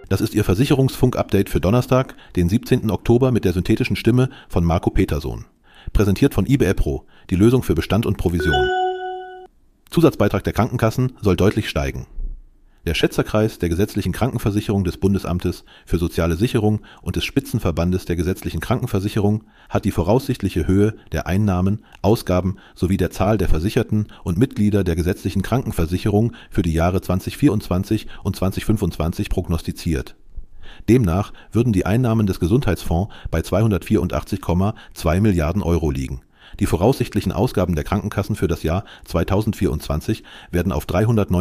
Das ist Ihr Versicherungsfunk-Update für Donnerstag, den 17. Oktober mit der synthetischen Stimme von Marco Petersohn. Präsentiert von IBEPRO, die Lösung für Bestand und Provision. Zusatzbeitrag der Krankenkassen soll deutlich steigen. Der Schätzerkreis der gesetzlichen Krankenversicherung des Bundesamtes für soziale Sicherung und des Spitzenverbandes der gesetzlichen Krankenversicherung hat die voraussichtliche Höhe der Einnahmen, Ausgaben sowie der Zahl der Versicherten und Mitglieder der gesetzlichen Krankenversicherung für die Jahre 2024 und 2025 prognostiziert. Demnach würden die Einnahmen des Gesundheitsfonds bei 284,2 Milliarden Euro liegen. Die voraussichtlichen Ausgaben der Krankenkassen für das Jahr 2024 werden auf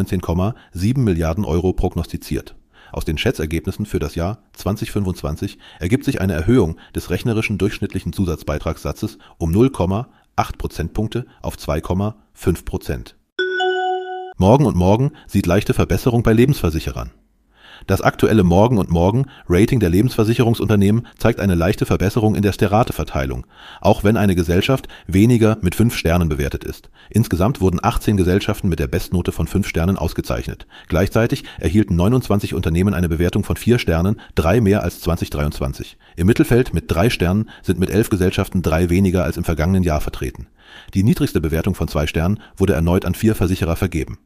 319,7 Milliarden Euro prognostiziert. Aus den Schätzergebnissen für das Jahr 2025 ergibt sich eine Erhöhung des rechnerischen durchschnittlichen Zusatzbeitragssatzes um 0,8 Prozentpunkte auf 2,5%. Morgen und Morgen sieht leichte Verbesserung bei Lebensversicherern. Das aktuelle Morgen und Morgen Rating der Lebensversicherungsunternehmen zeigt eine leichte Verbesserung in der Sterateverteilung, auch wenn eine Gesellschaft weniger mit 5 Sternen bewertet ist. Insgesamt wurden 18 Gesellschaften mit der Bestnote von 5 Sternen ausgezeichnet. Gleichzeitig erhielten 29 Unternehmen eine Bewertung von 4 Sternen, 3 mehr als 2023. Im Mittelfeld mit 3 Sternen sind mit 11 Gesellschaften 3 weniger als im vergangenen Jahr vertreten. Die niedrigste Bewertung von 2 Sternen wurde erneut an 4 Versicherer vergeben.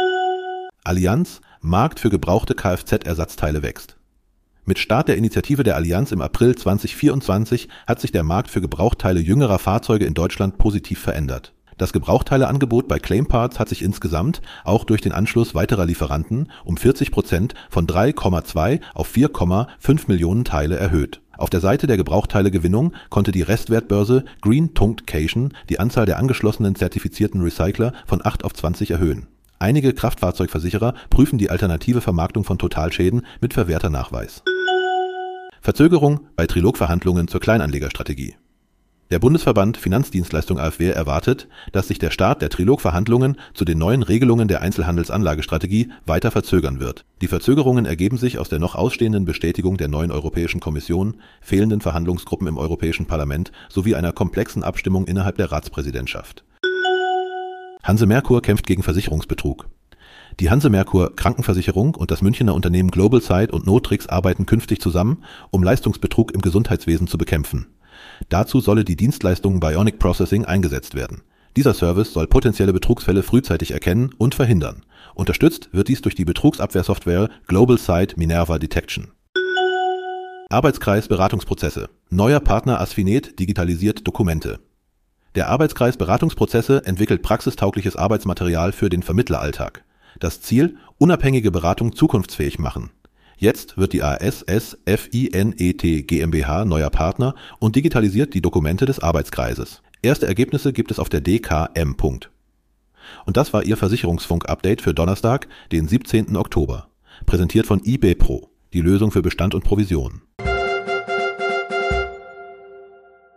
Allianz, Markt für gebrauchte Kfz-Ersatzteile wächst. Mit Start der Initiative der Allianz im April 2024 hat sich der Markt für Gebrauchtteile jüngerer Fahrzeuge in Deutschland positiv verändert. Das Gebrauchtteileangebot bei Claimparts hat sich insgesamt, auch durch den Anschluss weiterer Lieferanten, um 40% von 3,2 auf 4,5 Millionen Teile erhöht. Auf der Seite der Gebrauchtteilegewinnung konnte die Restwertbörse Green Tunctation die Anzahl der angeschlossenen zertifizierten Recycler von 8 auf 20 erhöhen. Einige Kraftfahrzeugversicherer prüfen die alternative Vermarktung von Totalschäden mit Verwerternachweis. Verzögerung bei Trilogverhandlungen zur Kleinanlegerstrategie. Der Bundesverband Finanzdienstleistung AfW erwartet, dass sich der Start der Trilogverhandlungen zu den neuen Regelungen der Einzelhandelsanlagestrategie weiter verzögern wird. Die Verzögerungen ergeben sich aus der noch ausstehenden Bestätigung der neuen Europäischen Kommission, fehlenden Verhandlungsgruppen im Europäischen Parlament sowie einer komplexen Abstimmung innerhalb der Ratspräsidentschaft. Hanse Merkur kämpft gegen Versicherungsbetrug. Die Hanse Merkur Krankenversicherung und das Münchner Unternehmen Globalsight und Notrix arbeiten künftig zusammen, um Leistungsbetrug im Gesundheitswesen zu bekämpfen. Dazu solle die Dienstleistung Bionic Processing eingesetzt werden. Dieser Service soll potenzielle Betrugsfälle frühzeitig erkennen und verhindern. Unterstützt wird dies durch die Betrugsabwehrsoftware Globalsight Minerva Detection. Arbeitskreis Beratungsprozesse. Neuer Partner Asfinet digitalisiert Dokumente. Der Arbeitskreis Beratungsprozesse entwickelt praxistaugliches Arbeitsmaterial für den Vermittleralltag. Das Ziel: unabhängige Beratung zukunftsfähig machen. Jetzt wird die ASS-FINET GmbH neuer Partner und digitalisiert die Dokumente des Arbeitskreises. Erste Ergebnisse gibt es auf der DKM. Und das war Ihr Versicherungsfunk-Update für Donnerstag, den 17. Oktober. Präsentiert von IBEPRO, die Lösung für Bestand und Provision.